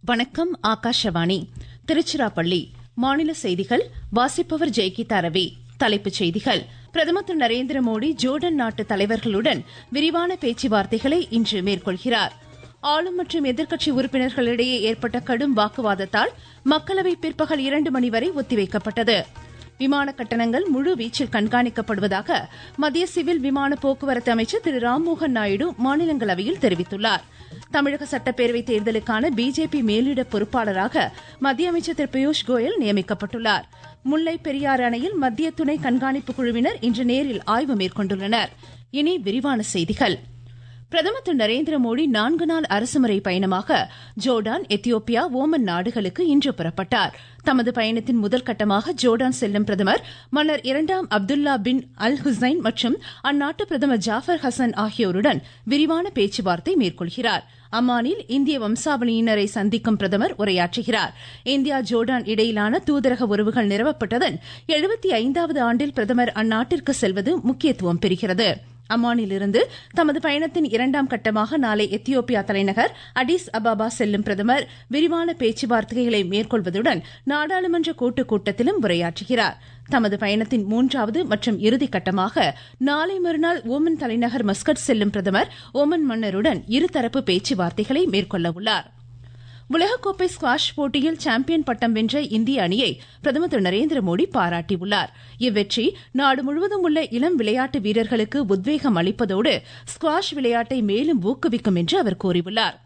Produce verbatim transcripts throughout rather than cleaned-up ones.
வணக்கம். ஆகாஷவாணி திருச்சிராப்பள்ளி. மாநில செய்திகள் வாசிப்பவர் ஜெயகீதா ரவி. தலைப்புச் செய்திகள். பிரதமர் திரு நரேந்திர மோடி ஜோர்டன் நாட்டு தலைவர்களுடன் விரிவான பேச்சுவார்த்தைகளை இன்று மேற்கொள்கிறார். ஆளும் மற்றும் எதிர்க்கட்சி உறுப்பினர்களிடையே ஏற்பட்ட கடும் வாக்குவாதத்தால் மக்களவை பிற்பகல் இரண்டு மணி வரை ஒத்திவைக்கப்பட்டது. விமான கட்டணங்கள் முழு வீச்சில் கண்காணிக்கப்படுவதாக மத்திய சிவில் விமான போக்குவரத்து அமைச்சர் திரு ராம்மோகன் நாயுடு மாநிலங்களவையில் தெரிவித்துள்ளார். தமிழக சட்டப்பேரவை தேர்தலுக்கான பிஜேபி மேலிட பொறுப்பாளராக மத்திய அமைச்சர் திரு பியூஷ் கோயல் நியமிக்கப்பட்டுள்ளார். முல்லை பெரியாறு அணையில் மத்திய துணை கண்காணிப்பு குழுவினர் இன்று நேரில் ஆய்வு மேற்கொண்டுள்ளனர். இனி விரிவான செய்திகள். பிரதமர் திரு நரேந்திர மோடி நான்கு நாள் அரசுமுறை பயணமாக ஜோர்டான், எத்தியோப்பியா, ஓமன் நாடுகளுக்கு இன்று புறப்பட்டார். தமது பயணத்தின் முதல் கட்டமாக ஜோர்டான் செல்லும் பிரதமர் மன்னர் இரண்டாம் அப்துல்லா பின் அல் ஹுசைன் மற்றும் அந்நாட்டு பிரதமர் ஜாஃபர் ஹசன் ஆகியோருடன் விரிவான பேச்சுவார்த்தை மேற்கொள்கிறார். அம்மானில் இந்திய வம்சாவளியினரை சந்திக்கும் பிரதமர் உரையாற்றுகிறார். இந்தியா ஜோர்டான் இடையிலான தூதரக உறவுகள் நிறுவப்பட்டதன் எழுபத்தி ஐந்தாவது ஆண்டில் பிரதமர் அந்நாட்டிற்கு செல்வது முக்கியத்துவம் பெறுகிறது. அம்மானிலிருந்து தமது பயணத்தின் இரண்டாம் கட்டமாக நாளை எத்தியோப்பியா தலைநகர் அடிஸ் அபாபா செல்லும் பிரதமர் விரிவான பேச்சுவார்த்தைகளை மேற்கொள்வதுடன் நாடாளுமன்ற கூட்டுக் கூட்டத்திலும் உரையாற்றுகிறார். தமது பயணத்தின் மூன்றாவது மற்றும் இறுதி கட்டமாக நாளை மறுநாள் ஓமன் தலைநகர் மஸ்கட் செல்லும் பிரதமர் ஓமன் மன்னருடன் இருதரப்பு பேச்சுவார்த்தைகளை மேற்கொள்ள உள்ளார். உலகக்கோப்பை ஸ்குவாஷ் போட்டியில் சாம்பியன் பட்டம் வென்ற இந்திய அணியை பிரதமர் திரு நரேந்திர மோடி பாராட்டியுள்ளார். இவ்வெற்றி நாடு முழுவதும் உள்ள இளம் விளையாட்டு வீரர்களுக்கு உத்வேகம் அளிப்பதோடு ஸ்குவாஷ் விளையாட்டை மேலும் ஊக்குவிக்கும் என்று அவர் கூறியுள்ளார்.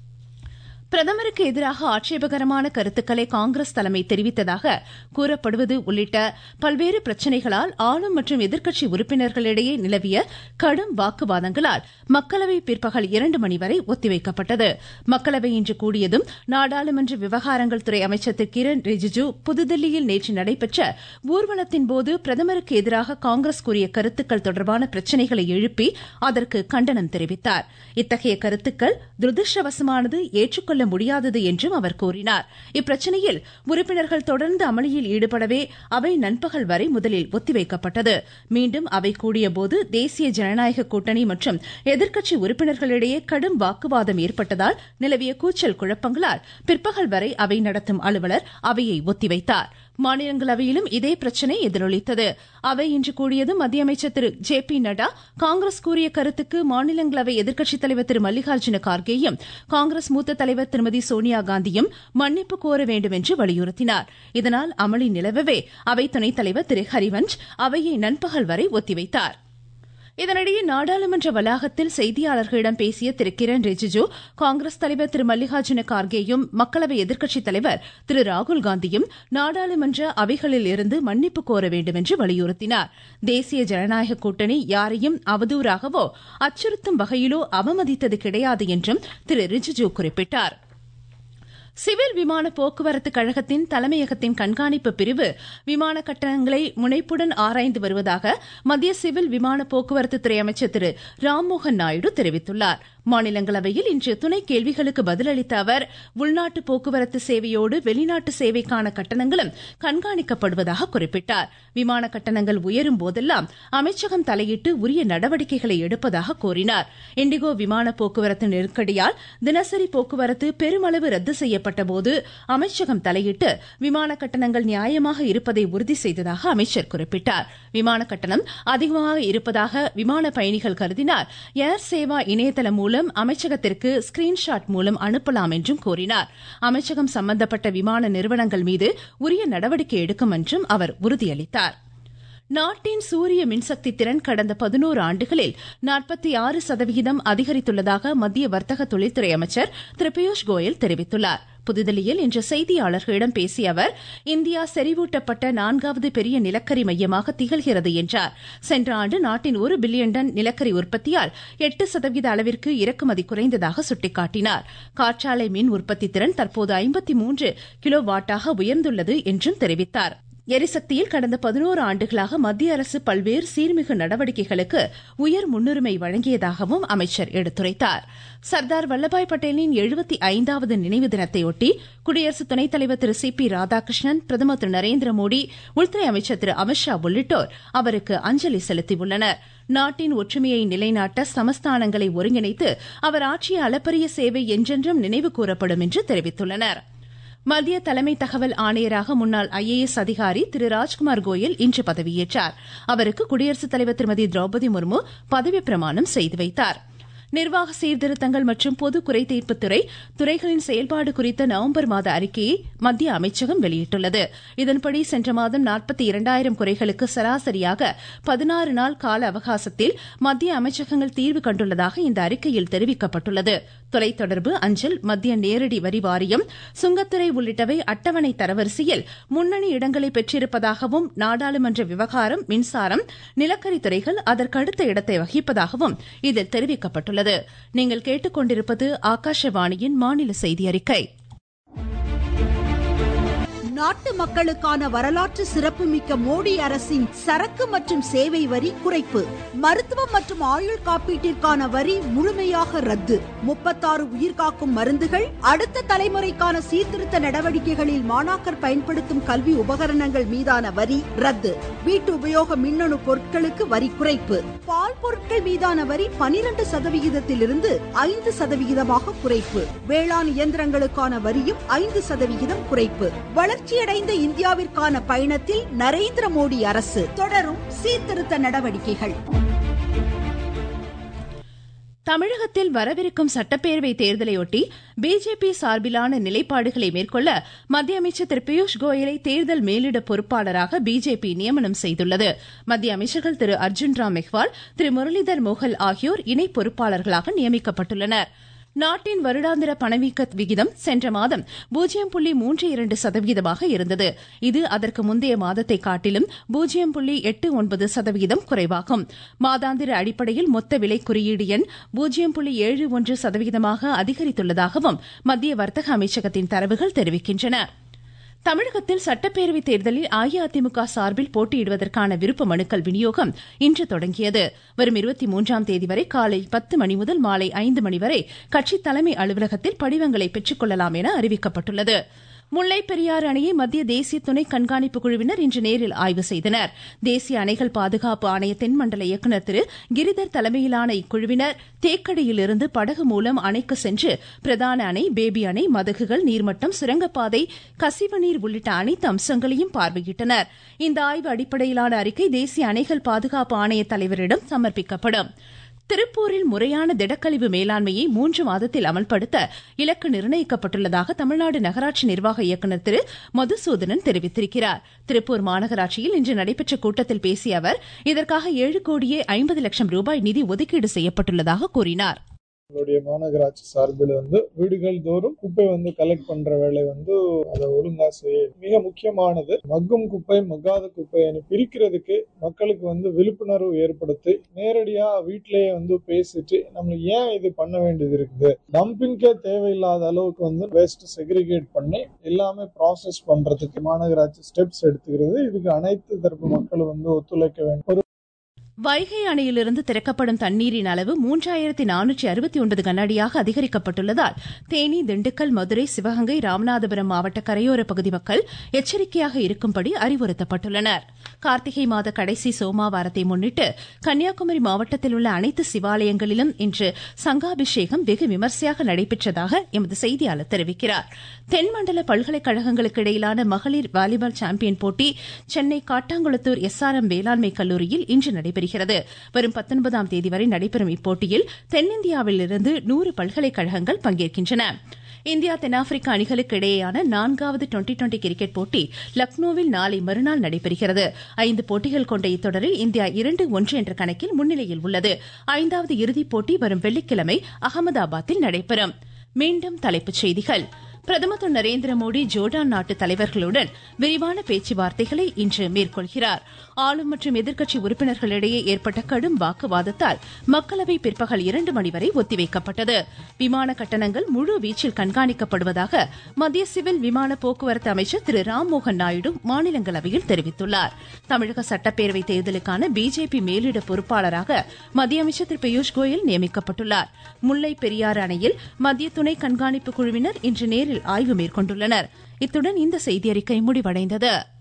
பிரதமருக்கு எதிராக ஆட்சேபகரமான கருத்துக்களை காங்கிரஸ் தலைமை தெரிவித்ததாக கூறப்படுவது உள்ளிட்ட பல்வேறு பிரச்சினைகளால் ஆளும் மற்றும் எதிர்க்கட்சி உறுப்பினர்களிடையே நிலவிய கடும் வாக்குவாதங்களால் மக்களவை பிற்பகல் இரண்டு மணி வரை ஒத்திவைக்கப்பட்டது. மக்களவை இன்று கூடியதும் நாடாளுமன்ற விவகாரங்கள் துறை அமைச்சர் திரு கிரண் ரிஜிஜு புதுதில்லியில் நேற்று நடைபெற்ற ஊர்வலத்தின் போது பிரதமருக்கு எதிராக காங்கிரஸ் கூறிய கருத்துக்கள் தொடர்பான பிரச்சினைகளை எழுப்பி அதற்கு கண்டனம் தெரிவித்தார். இத்தகைய கருத்துக்கள் துரதிருஷ்டவசமானது, ஏற்றுக்கொள்ள முடியாதது என்றும் அவர் கூறினார். இப்பிரச்சனையில் உறுப்பினர்கள் தொடர்ந்து அமளியில் ஈடுபடவே அவை நண்பகல் வரை முதலில் ஒத்திவைக்கப்பட்டது. மீண்டும் அவை கூடியபோது தேசிய ஜனநாயக கூட்டணி மற்றும் எதிர்க்கட்சி உறுப்பினர்களிடையே கடும் வாக்குவாதம் ஏற்பட்டதால் நிலவிய கூச்சல் குழப்பங்களால் பிற்பகல் வரை அவை நடத்தும் அலுவலர் அவையை ஒத்திவைத்தார். மாநிலங்களவையிலும் இதே பிரச்சினை எதிரொலித்தது. அவை இன்று கூடியதும் மத்திய அமைச்சர் திரு ஜே பி நட்டா காங்கிரஸ் கூறிய கருத்துக்கு மாநிலங்களவை எதிர்க்கட்சித் தலைவர் திரு மல்லிகார்ஜுன கார்கேயும் காங்கிரஸ் மூத்த தலைவர் திருமதி சோனியா காந்தியும் மன்னிப்பு கோர வேண்டும் என்று வலியுறுத்தினார். இதனால் அமளி நிலவவே அவை துணைத் தலைவர் திரு ஹரிவன்ஷ் அவையை நண்பகல் வரை ஒத்திவைத்தார். இதனிடையே நாடாளுமன்ற வளாகத்தில் செய்தியாளர்களிடம் பேசிய திரு கிரண் ரிஜிஜு காங்கிரஸ் தலைவர் திரு மல்லிகார்ஜுன கார்கேயும் மக்களவை எதிர்க்கட்சித் தலைவர் திரு ராகுல் காந்தியும் நாடாளுமன்ற அவைகளில் இருந்து மன்னிப்பு கோர வேண்டும் என்று வலியுறுத்தினார். தேசிய ஜனநாயக கூட்டணி யாரையும் அவதூறாகவோ அச்சுறுத்தும் வகையிலோ அவமதித்தது கிடையாது என்றும் திரு ரிஜிஜு குறிப்பிட்டார். சிவில் விமான போக்குவரத்து கழகத்தின் தலைமையகத்தின் கண்காணிப்பு பிரிவு விமான கட்டணங்களை முனைப்புடன் ஆராய்ந்து வருவதாக மத்திய சிவில் விமான போக்குவரத்து துறை அமைச்சர் திரு ராம்மோகன் நாயுடு தெரிவித்துள்ளார். மாநிலங்களவையில் இன்று துணை கேள்விகளுக்கு பதிலளித்த அவர் உள்நாட்டு போக்குவரத்து சேவையோடு வெளிநாட்டு சேவைக்கான கட்டணங்களும் கண்காணிக்கப்படுவதாக குறிப்பிட்டார். விமான கட்டணங்கள் உயரும் போதெல்லாம் அமைச்சகம் தலையிட்டு உரிய நடவடிக்கைகளை எடுப்பதாக கூறினார். இண்டிகோ விமான போக்குவரத்து நெருக்கடியால் தினசரி போக்குவரத்து பெருமளவு ரத்து செய்யப்பட்ட போது அமைச்சகம் தலையிட்டு விமான கட்டணங்கள் நியாயமாக இருப்பதை உறுதி செய்ததாக அமைச்சர் குறிப்பிட்டார். விமான கட்டணம் அதிகமாக இருப்பதாக விமான பயணிகள் கருதினார் ஏர் சேவா இணையதளம் மூலம் அமைச்சகத்திற்கு ஸ்கிரீன்ஷாட் மூலம் அனுப்பலாம் என்றும் கூறினார். அமைச்சகம் சம்பந்தப்பட்ட விமான நிறுவனங்கள் மீது உரிய நடவடிக்கை எடுக்கும் என்றும் அவர் உறுதியளித்தார். நாட்டின் சூரிய மின்சக்தி திறன் கடந்த பதினோரு ஆண்டுகளில் நாற்பத்தி ஆறு சதவிகிதம் அதிகரித்துள்ளதாக மத்திய வர்த்தக தொழில்துறை அமைச்சர் திரு பியூஷ் கோயல் தெரிவித்துள்ளார். புதுதில்லியில் இன்று செய்தியாளர்களிடம் பேசிய அவர் இந்தியா செறிவூட்டப்பட்ட நான்காவது பெரிய நிலக்கரி மையமாக திகழ்கிறது என்றார். சென்ற ஆண்டு நாட்டின் ஒரு பில்லியன் டன் நிலக்கரி உற்பத்தியால் எட்டு சதவீத அளவிற்கு இறக்குமதி குறைந்ததாக சுட்டிக்காட்டினார். காற்றாலை மின் உற்பத்தி திறன் தற்போது ஐம்பத்தி மூன்று கிலோ வாட்டாக உயர்ந்துள்ளது என்றும் தெரிவித்தார். எரிசக்தியில் கடந்த பதினோரு ஆண்டுகளாக மத்திய அரசு பல்வேறு சீர்மிகு நடவடிக்கைகளுக்கு உயர் முன்னுரிமை வழங்கியதாகவும் அமைச்சர் எடுத்துரைத்தார். சர்தார் வல்லபாய் பட்டேலின் எழுபத்தி ஐந்தாவது நினைவு தினத்தையொட்டி குடியரசு துணைத் தலைவர் திரு சி பி ராதாகிருஷ்ணன், பிரதமர் திரு நரேந்திர மோடி, உள்துறை அமைச்சர் திரு அமித்ஷா உள்ளிட்டோர் அவருக்கு அஞ்சலி செலுத்தியுள்ளனர். நாட்டின் ஒற்றுமையை நிலைநாட்ட சமஸ்தானங்களை ஒருங்கிணைத்து அவர் ஆற்றிய அளப்பரிய சேவை என்றென்றும் நினைவு கூறப்படும் என்று தெரிவித்துள்ளனர். மத்திய தலைமை தகவல் ஆணையராக முன்னாள் ஐ ஏ எஸ் அதிகாரி திரு ராஜ்குமார் கோயல் இன்று பதவியேற்றார். அவருக்கு குடியரசுத் தலைவர் திருமதி திரௌபதி முர்மு பதவி பிரமாணம் செய்து வைத்தார். நிர்வாக சீர்திருத்தங்கள் மற்றும் பொது குறைதீர்ப்பு துறை துறைகளின் செயல்பாடு குறித்த நவம்பர் மாத அறிக்கையை மத்திய அமைச்சகம் வெளியிட்டுள்ளது. இதன்படி சென்ற மாதம் நாற்பத்தி இரண்டாயிரம் குறைகளுக்கு சராசரியாக பதினாறு நாள் கால அவகாசத்தில் மத்திய அமைச்சகங்கள் தீர்வு கண்டுள்ளதாக இந்த அறிக்கையில் தெரிவிக்கப்பட்டுள்ளது. தொலைத்தொடர்பு, அஞ்சல், மத்திய நேரடி வரி வாரியம், சுங்கத்துறை உள்ளிட்டவை அட்டவணை தரவரிசையில் முன்னணி இடங்களை பெற்றிருப்பதாகவும், நாடாளுமன்ற விவகாரம், மின்சாரம், நிலக்கரி துறைகள் அதற்கடுத்த இடத்தை வகிப்பதாகவும் இதில் தெரிவிக்கப்பட்டுள்ளது. நீங்கள் கேட்டுக்கொண்டிருப்பது ஆகாஷவாணியின் மாநில செய்தி அறிக்கை. நாட்டு மக்களுக்கான வரலாற்று சிறப்புமிக்க மோடி அரசின் சரக்கு மற்றும் சேவை வரி குறைப்பு. மருத்துவம் மற்றும் ஆயுள் காப்பீட்டிற்கான வரி முழுமையாக ரத்து. முப்பத்தாறு உயிர்காக்கும் மருந்துகள், அடுத்த தலைமுறைக்கான சீர்திருத்த நடவடிக்கைகளில் மாணாக்கர் பயன்படுத்தும் கல்வி உபகரணங்கள் மீதான வரி ரத்து. வீட்டு உபயோக மின்னணு பொருட்களுக்கு வரி குறைப்பு. பால் பொருட்கள் மீதான வரி பனிரெண்டு சதவிகிதத்திலிருந்து ஐந்து சதவிகிதமாக குறைப்பு. வேளாண் இயந்திரங்களுக்கான வரியும் ஐந்து சதவிகிதம் குறைப்பு. வளர்ச்சியடைந்த இந்தியாவிற்கான பயணத்தில் நரேந்திர மோடி அரசு தொடரும் சீர்திருத்த நடவடிக்கைகள். தமிழகத்தில் வரவிருக்கும் சட்டப்பேரவை தேர்தலையொட்டி பிஜேபி சார்பிலான நிலைப்பாடுகளை மேற்கொள்ள மத்திய அமைச்சர் திரு பியூஷ் கோயலை தேர்தல் மேலிட பொறுப்பாளராக பிஜேபி நியமனம் செய்துள்ளது. மத்திய அமைச்சர்கள் திரு அர்ஜுன் ராம் மெஹ்வால், திரு முரளிதர் மோஹல் ஆகியோர் இணை பொறுப்பாளர்களாக நியமிக்கப்பட்டுள்ளனர். நாட்டின் வருடாந்திர பணவீக்க விகிதம் சென்ற மாதம் பூஜ்ஜியம் புள்ளி மூன்று இரண்டு சதவிகிதமாக இருந்தது. இது அதற்கு முந்தைய மாதத்தை காட்டிலும் பூஜ்ஜியம் புள்ளி எட்டு ஒன்பது சதவிகிதம் குறைவாகும். மாதாந்திர அடிப்படையில் மொத்த விலை குறியீடு எண் பூஜ்ஜியம் புள்ளி ஏழு ஒன்று சதவிகிதமாக அதிகரித்துள்ளதாகவும் மத்திய வர்த்தக அமைச்சகத்தின் தரவுகள் தெரிவிக்கின்றன. தமிழகத்தில் சட்டப்பேரவை தேர்தலில் அஇஅதிமுக சார்பில் போட்டியிடுவதற்கான விருப்ப மனுக்கள் விநியோகம் இன்று தொடங்கியது. வரும் இருபத்தி மூன்றாம் தேதி வரை காலை பத்து மணி முதல் மாலை ஐந்து மணி வரை கட்சி தலைமை அலுவலகத்தில் படிவங்களை பெற்றுக் கொள்ளலாம் என அறிவிக்கப்பட்டுள்ளது. முல்லை பெரியாறு அணையை மத்திய தேசிய துணை கண்காணிப்பு குழுவினர் இன்று நேரில் ஆய்வு செய்தனர். தேசிய அணைகள் பாதுகாப்பு ஆணைய தென்மண்டல இயக்குநர் திரு கிரிதர் தலைமையிலான இக்குழுவினர் தேக்கடியிலிருந்து படகு மூலம் அணைக்கு சென்று பிரதான அணை, பேபி அணை, மதகுகள், நீர்மட்டம், சுரங்கப்பாதை, கசிவு நீர் உள்ளிட்ட அனைத்து அம்சங்களையும் பார்வையிட்டனர். இந்த ஆய்வு அடிப்படையிலான அறிக்கை தேசிய அணைகள் பாதுகாப்பு ஆணைய தலைவரிடம் சமர்ப்பிக்கப்படும். திருப்பூரில் முறையான திடக்கழிவு மேலாண்மையை மூன்று மாதத்தில் அமல்படுத்த இலக்கு நிர்ணயிக்கப்பட்டுள்ளதாக தமிழ்நாடு நகராட்சி நிர்வாக இயக்குநர் திரு மதுசூதனன் தெரிவித்திருக்கிறார். திருப்பூர் மாநகராட்சியில் இன்று நடைபெற்ற கூட்டத்தில் பேசிய அவர் இதற்காக ஏழு கோடியே ஐம்பது லட்சம் ரூபாய் நிதி ஒதுக்கீடு செய்யப்பட்டுள்ளதாக கூறினார். நம்மளுடைய மாநகராட்சி சார்பில் வந்து வீடுகள் தோறும் குப்பை வந்து கலெக்ட் பண்ற வேலை வந்து அதை ஒழுங்கா செய்ய மிக முக்கியமானது. மக்கும் குப்பை, மக்காத குப்பை பிரிக்கிறதுக்கு மக்களுக்கு வந்து விழிப்புணர்வு ஏற்படுத்தி நேரடியா வீட்டிலேயே வந்து பேசிட்டு நம்ம ஏன் இது பண்ண வேண்டியது இருக்குது, டம்பிங்கே தேவையில்லாத அளவுக்கு வந்து வேஸ்ட் செக்ரிகேட் பண்ணி எல்லாமே ப்ராசஸ் பண்றதுக்கு மாநகராட்சி ஸ்டெப்ஸ் எடுத்துக்கிறது. இதுக்கு அனைத்து தரப்பு மக்களும் வந்து ஒத்துழைக்க வேண்டும். வைகை அணையிலிருந்து திறக்கப்படும் தண்ணீரின் அளவு மூன்றாயிரத்தி நானூற்றி அறுபத்தி ஒன்பது கனஅடியாக அதிகரிக்கப்பட்டுள்ளதால் தேனி, திண்டுக்கல், மதுரை, சிவகங்கை, ராமநாதபுரம் மாவட்ட கரையோர பகுதி மக்கள் எச்சரிக்கையாக இருக்கும்படி அறிவுறுத்தப்பட்டுள்ளனர். கார்த்திகை மாத கடைசி சோமவாரத்தை முன்னிட்டு கன்னியாகுமரி மாவட்டத்தில் உள்ள அனைத்து சிவாலயங்களிலும் இன்று சங்காபிஷேகம் வெகு விமர்சையாக நடைபெற்றதாக எமது செய்தியாளர் தெரிவிக்கிறார். தென்மண்டல பல்கலைக்கழகங்களுக்கு இடையிலான மகளிர் வாலிபால் சாம்பியன் போட்டி சென்னை காட்டாங்குளத்தூர் எஸ் ஆர் எம் வேளாண்மை கல்லூரியில் இன்று நடைபெறுகிறது. வரும் பத்தொன்பதாம் தேதி வரை நடைபெறும் இப்போட்டியில் தென்னிந்தியாவிலிருந்து நூறு பல்கலைக்கழகங்கள் பங்கேற்கின்றன. இந்தியா தென்னாப்பிரிக்கா அணிகளுக்கு இடையேயான நான்காவது டுவெண்டி டுவெண்டி கிரிக்கெட் போட்டி லக்னோவில் நாளை மறுநாள் நடைபெறுகிறது. ஐந்து போட்டிகள் கொண்ட இத்தொடரில் இந்தியா இரண்டு ஒன்று என்ற கணக்கில் முன்னிலையில் உள்ளது. ஐந்தாவது இறுதிப் போட்டி வரும் வெள்ளிக்கிழமை அகமதாபாத்தில் நடைபெறும். மீண்டும் தலைப்புச் செய்திகள். பிரதமர் திரு நரேந்திர மோடி ஜோர்டான் நாட்டு தலைவர்களுடன் விரிவான பேச்சுவார்த்தைகளை இன்று மேற்கொள்கிறார். ஆளும் மற்றும் எதிர்க்கட்சி உறுப்பினர்களிடையே ஏற்பட்ட கடும் வாக்குவாதத்தால் மக்களவை பிற்பகல் இரண்டு மணி வரை ஒத்திவைக்கப்பட்டது. விமான கட்டணங்கள் முழு வீச்சில் கண்காணிக்கப்படுவதாக மத்திய சிவில் விமான போக்குவரத்து அமைச்சர் திரு ராம்மோகன் நாயுடு மாநிலங்களவையில் தெரிவித்துள்ளார். தமிழக சட்டப்பேரவை தேர்தலுக்கான பிஜேபி மேலிட பொறுப்பாளராக மத்திய அமைச்சர் திரு பியூஷ் கோயல் நியமிக்கப்பட்டுள்ளார். முல்லை பெரியாறு அணையில் மத்திய துணை கண்காணிப்பு குழுவினர் இன்று நேரில் ஆய்வு மேற்கொண்டுள்ளனர். இத்துடன் இந்த செய்தியறிக்கை முடிவடைந்தது.